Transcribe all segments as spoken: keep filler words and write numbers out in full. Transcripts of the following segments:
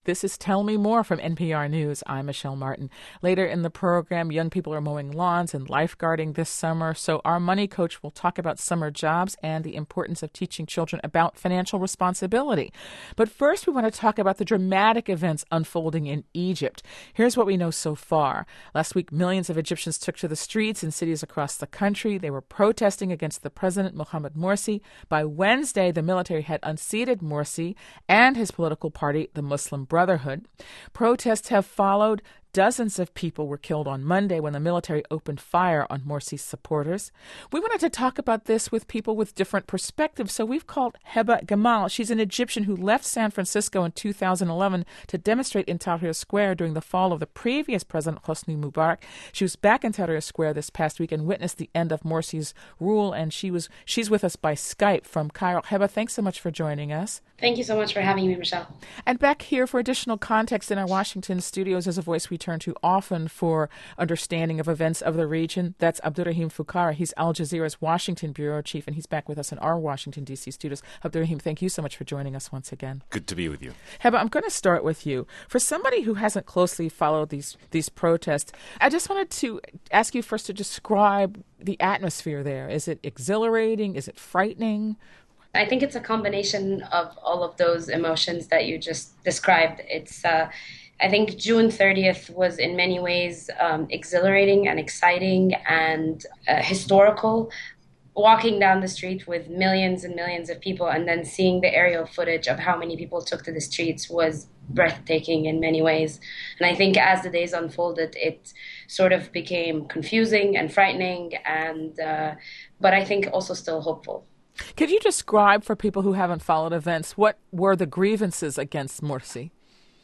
This is Tell Me More from N P R News. I'm Michelle Martin. Later in the program, young people are mowing lawns and lifeguarding this summer. So our money coach will talk about summer jobs and the importance of teaching children about financial responsibility. But first, we want to talk about the dramatic events unfolding in Egypt. Here's what we know so far. Last week, millions of Egyptians took to the streets in cities across the country. They were protesting against the president, Mohamed Morsi. By Wednesday, the military had unseated Morsi and his political party, the Muslim Brotherhood. Protests have followed. Dozens of people were killed on Monday when the military opened fire on Morsi's supporters. We wanted to talk about this with people with different perspectives, so we've called Heba Gamal. She's an Egyptian who left San Francisco in two thousand eleven to demonstrate in Tahrir Square during the fall of the previous president, Hosni Mubarak. She was back in Tahrir Square this past week and witnessed the end of Morsi's rule, and she was she's with us by Skype from Cairo. Heba, thanks so much for joining us. Thank you so much for having me, Michelle. And back here for additional context in our Washington studios is a voice we turn to often for understanding of events of the region. That's Abdurrahim Fukara. He's Al Jazeera's Washington bureau chief, and he's back with us in our Washington, D C studios. Abdurrahim, thank you so much for joining us once again. Good to be with you. Heba, I'm going to start with you. For somebody who hasn't closely followed these, these protests, I just wanted to ask you first to describe the atmosphere there. Is it exhilarating? Is it frightening? I think it's a combination of all of those emotions that you just described. It's, uh, I think June thirtieth was in many ways um, exhilarating and exciting and uh, historical. Walking down the street with millions and millions of people and then seeing the aerial footage of how many people took to the streets was breathtaking in many ways. And I think as the days unfolded, it sort of became confusing and frightening, and uh, but I think also still hopeful. Could you describe for people who haven't followed events, what were the grievances against Morsi?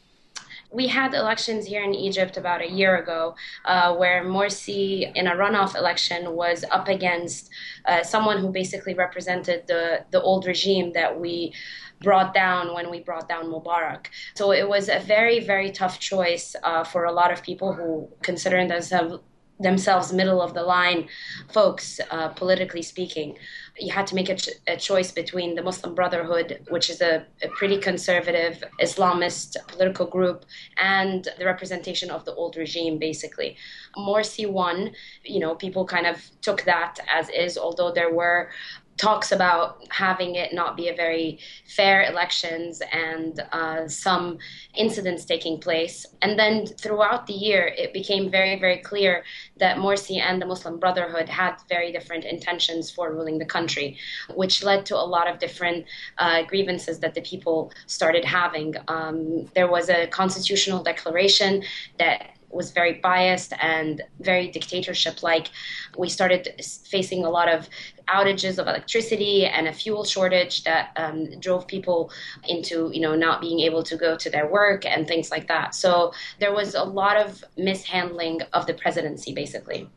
We had elections here in Egypt about a year ago uh, where Morsi, in a runoff election, was up against uh, someone who basically represented the, the old regime that we brought down when we brought down Mubarak. So it was a very, very tough choice uh, for a lot of people who consider themselves themselves middle-of-the-line folks, uh, politically speaking. You had to make a, ch- a choice between the Muslim Brotherhood, which is a, a pretty conservative Islamist political group, and the representation of the old regime, basically. Morsi won. You know, people kind of took that as is, although there were talks about having it not be a very fair elections and uh, some incidents taking place. And then throughout the year, it became very, very clear that Morsi and the Muslim Brotherhood had very different intentions for ruling the country, which led to a lot of different uh, grievances that the people started having. Um, there was a constitutional declaration that was very biased and very dictatorship-like. We started facing a lot of outages of electricity and a fuel shortage that um, drove people into, you know, not being able to go to their work and things like that. So there was a lot of mishandling of the presidency, basically.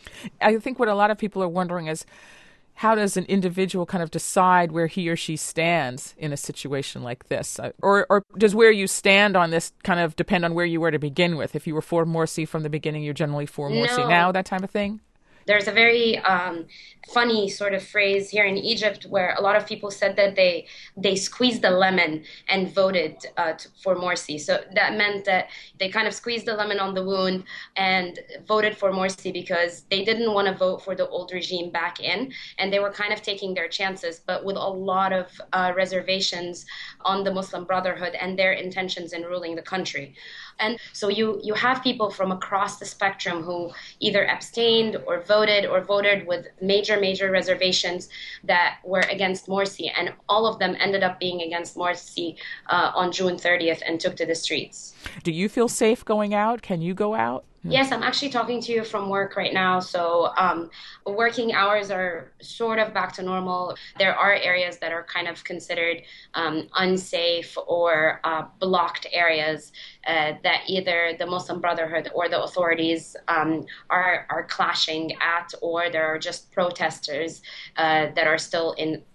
I think what a lot of people are wondering is, how does an individual kind of decide where he or she stands in a situation like this? Or, or does where you stand on this kind of depend on where you were to begin with? If you were for Morsi from the beginning, you're generally for Morsi No. now, that type of thing? There's a very um, funny sort of phrase here in Egypt where a lot of people said that they they squeezed the lemon and voted uh, to, for Morsi. So that meant that they kind of squeezed the lemon on the wound and voted for Morsi because they didn't want to vote for the old regime back in, and they were kind of taking their chances, but with a lot of uh, reservations on the Muslim Brotherhood and their intentions in ruling the country. And so you, you have people from across the spectrum who either abstained or voted or voted with major, major reservations that were against Morsi. And all of them ended up being against Morsi uh, on June thirtieth and took to the streets. Do you feel safe going out? Can you go out? Yes, I'm actually talking to you from work right now. So um, working hours are sort of back to normal. There are areas that are kind of considered um, unsafe or uh, blocked areas uh, that either the Muslim Brotherhood or the authorities um, are, are clashing at, or there are just protesters uh, that are still in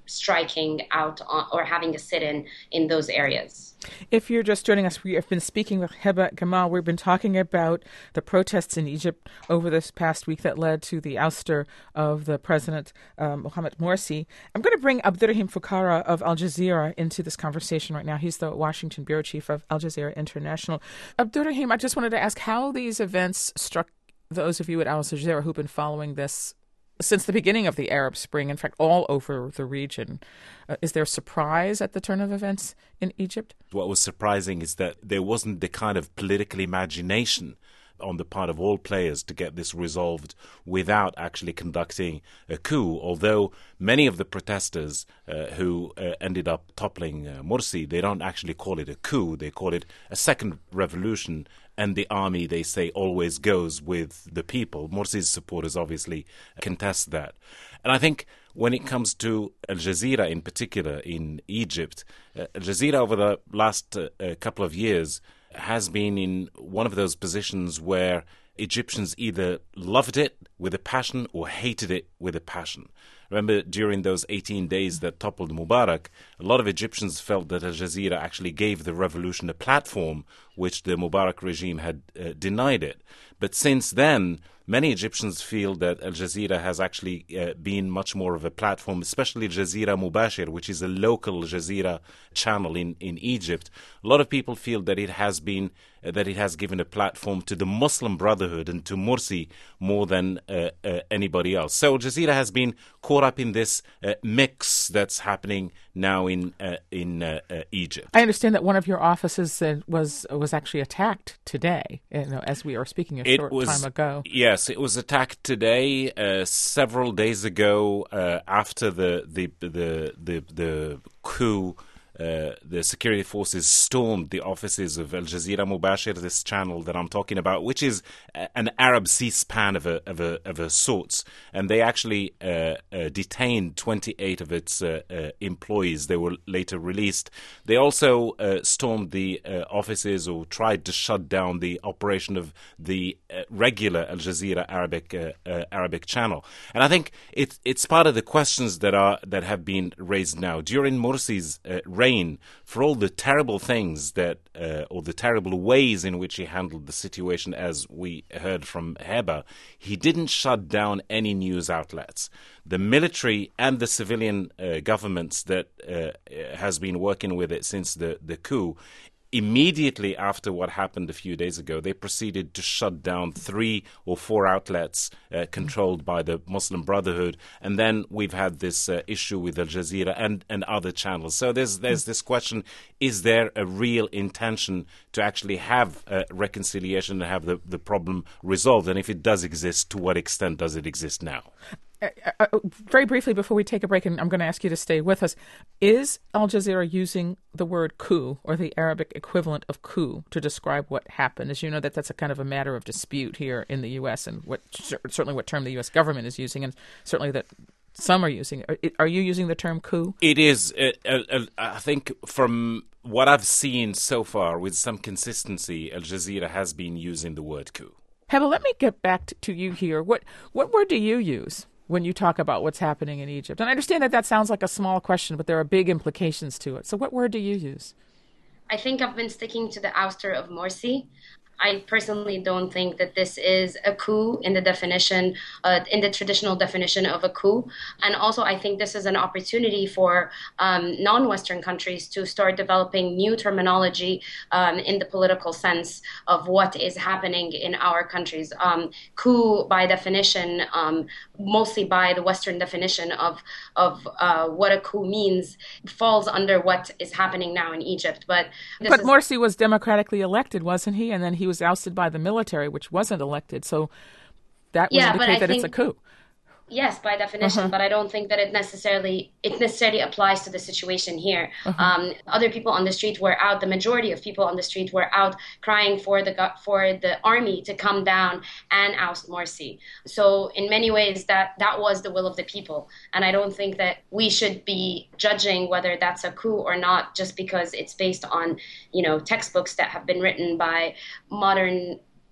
striking out on, or having a sit-in in those areas. If you're just joining us, we have been speaking with Heba Gamal. We've been talking about the protests in Egypt over this past week that led to the ouster of the president, um, Mohamed Morsi. I'm going to bring Abdurrahim Fukara of Al Jazeera into this conversation right now. He's the Washington bureau chief of Al Jazeera International. Abdurrahim, I just wanted to ask how these events struck those of you at Al Jazeera who've been following this since the beginning of the Arab Spring, in fact, all over the region. Uh, is there surprise at the turn of events in Egypt? What was surprising is that there wasn't the kind of political imagination on the part of all players to get this resolved without actually conducting a coup, although many of the protesters uh, who uh, ended up toppling uh, Morsi, they don't actually call it a coup, they call it a second revolution, and the army, they say, always goes with the people. Morsi's supporters obviously contest that. And I think when it comes to Al Jazeera in particular in Egypt, uh, Al Jazeera over the last uh, couple of years has been in one of those positions where Egyptians either loved it with a passion or hated it with a passion. Remember, during those eighteen days that toppled Mubarak, a lot of Egyptians felt that Al Jazeera actually gave the revolution a platform which the Mubarak regime had uh, denied it. But since then, many Egyptians feel that Al Jazeera has actually uh, been much more of a platform, especially Jazeera Mubashir, which is a local Al Jazeera channel in, in Egypt. A lot of people feel that it has been uh, that it has given a platform to the Muslim Brotherhood and to Morsi more than uh, uh, anybody else. So Al Jazeera has been caught up in this uh, mix that's happening now in uh, in uh, uh, Egypt. I understand that one of your offices uh, was was actually attacked today, you know, as we are speaking a it short was, time ago. Yes, it was attacked today, uh, several days ago, uh, after the the the the, the coup. Uh, the security forces stormed the offices of Al Jazeera Mubashir, this channel that I'm talking about, which is an Arab C-SPAN of a of a of a sorts, and they actually uh, uh, detained twenty-eight of its uh, uh, employees. They were later released. They also uh, stormed the uh, offices or tried to shut down the operation of the uh, regular Al Jazeera Arabic uh, uh, Arabic channel. And I think it's it's part of the questions that are that have been raised now during Morsi's uh, reign, for all the terrible things that, uh, or the terrible ways in which he handled the situation, as we heard from Heba, he didn't shut down any news outlets. The military and the civilian uh, governments that uh, has been working with it since the, the coup, immediately after what happened a few days ago, they proceeded to shut down three or four outlets uh, controlled by the Muslim Brotherhood. And then we've had this uh, issue with Al Jazeera and, and other channels. So there's there's this question, is there a real intention to actually have uh, reconciliation and have the, the problem resolved? And if it does exist, to what extent does it exist now? Uh, uh, very briefly, before we take a break, and I'm going to ask you to stay with us, is Al Jazeera using the word coup or the Arabic equivalent of coup to describe what happened? As you know, that that's a kind of a matter of dispute here in the U S and what certainly what term the U S government is using, and certainly that some are using. Are, are you using the term coup? It is. Uh, uh, I think from what I've seen so far, with some consistency, Al Jazeera has been using the word coup. Heba, let me get back to, to you here. What what word do you use when you talk about what's happening in Egypt? And I understand that that sounds like a small question, but there are big implications to it. So what word do you use? I think I've been sticking to the ouster of Morsi. I personally don't think that this is a coup in the definition, uh, in the traditional definition of a coup. And also, I think this is an opportunity for um, non-Western countries to start developing new terminology um, in the political sense of what is happening in our countries. Um, coup, by definition, um, mostly by the Western definition of of uh, what a coup means, falls under what is happening now in Egypt. But this but is- Morsi was democratically elected, wasn't he? And then he was ousted by the military, which wasn't elected. So that would Yeah, but indicate I that think- it's a coup. Yes, by definition, Uh-huh. but I don't think that it necessarily it necessarily applies to the situation here. Uh-huh. Um, other people on the street were out. The majority of people on the street were out crying for the go- for the army to come down and oust Morsi. So in many ways, that that was the will of the people, and I don't think that we should be judging whether that's a coup or not just because it's based on, you know, textbooks that have been written by modern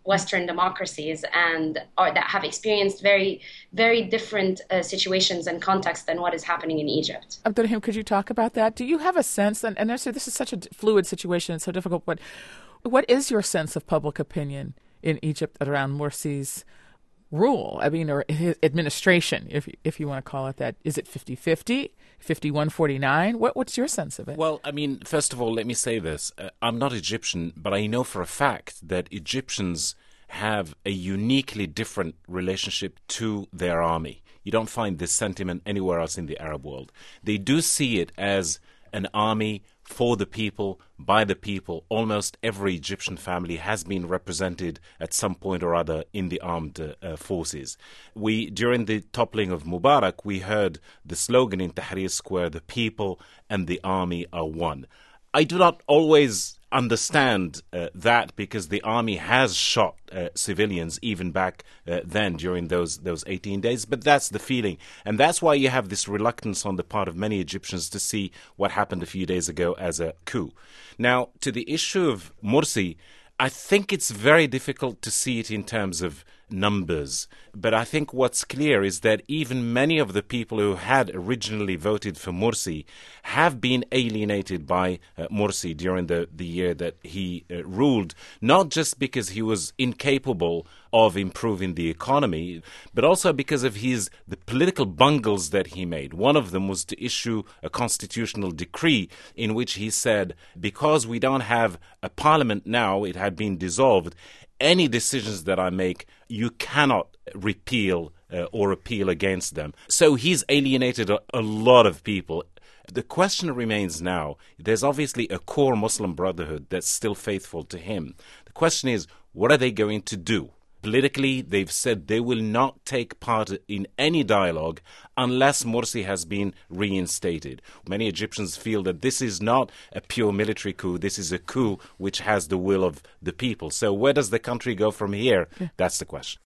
Western democracies and are, that have experienced very, very different uh, situations and contexts than what is happening in Egypt. Abdurrahim, could you talk about that? Do you have a sense, and, and I say this is such a fluid situation, it's so difficult, but what is your sense of public opinion in Egypt around Morsi's rule? I mean, or his administration, if if you want to call it that. Is it fifty-fifty, fifty-one forty-nine? What, what's your sense of it? Well, I mean, first of all, let me say this. Uh, I'm not Egyptian, but I know for a fact that Egyptians have a uniquely different relationship to their army. You don't find this sentiment anywhere else in the Arab world. They do see it as an army for the people, by the people. Almost every Egyptian family has been represented at some point or other in the armed uh, forces. We, during the toppling of Mubarak, we heard the slogan in Tahrir Square, the people and the army are one. I do not always understand uh, that because the army has shot uh, civilians even back uh, then during those those eighteen days, but that's the feeling. And that's why you have this reluctance on the part of many Egyptians to see what happened a few days ago as a coup. Now, to the issue of Morsi, I think it's very difficult to see it in terms of numbers. But I think what's clear is that even many of the people who had originally voted for Morsi have been alienated by uh, Morsi during the, the year that he uh, ruled, not just because he was incapable of improving the economy, but also because of his the political bungles that he made. One of them was to issue a constitutional decree in which he said, because we don't have a parliament now, it had been dissolved, any decisions that I make, you cannot repeal uh, or appeal against them. So he's alienated a, a lot of people. The question remains now, there's obviously a core Muslim Brotherhood that's still faithful to him. The question is, what are they going to do? Politically, they've said they will not take part in any dialogue unless Morsi has been reinstated. Many Egyptians feel that this is not a pure military coup. This is a coup which has the will of the people. So where does the country go from here? Yeah. That's the question.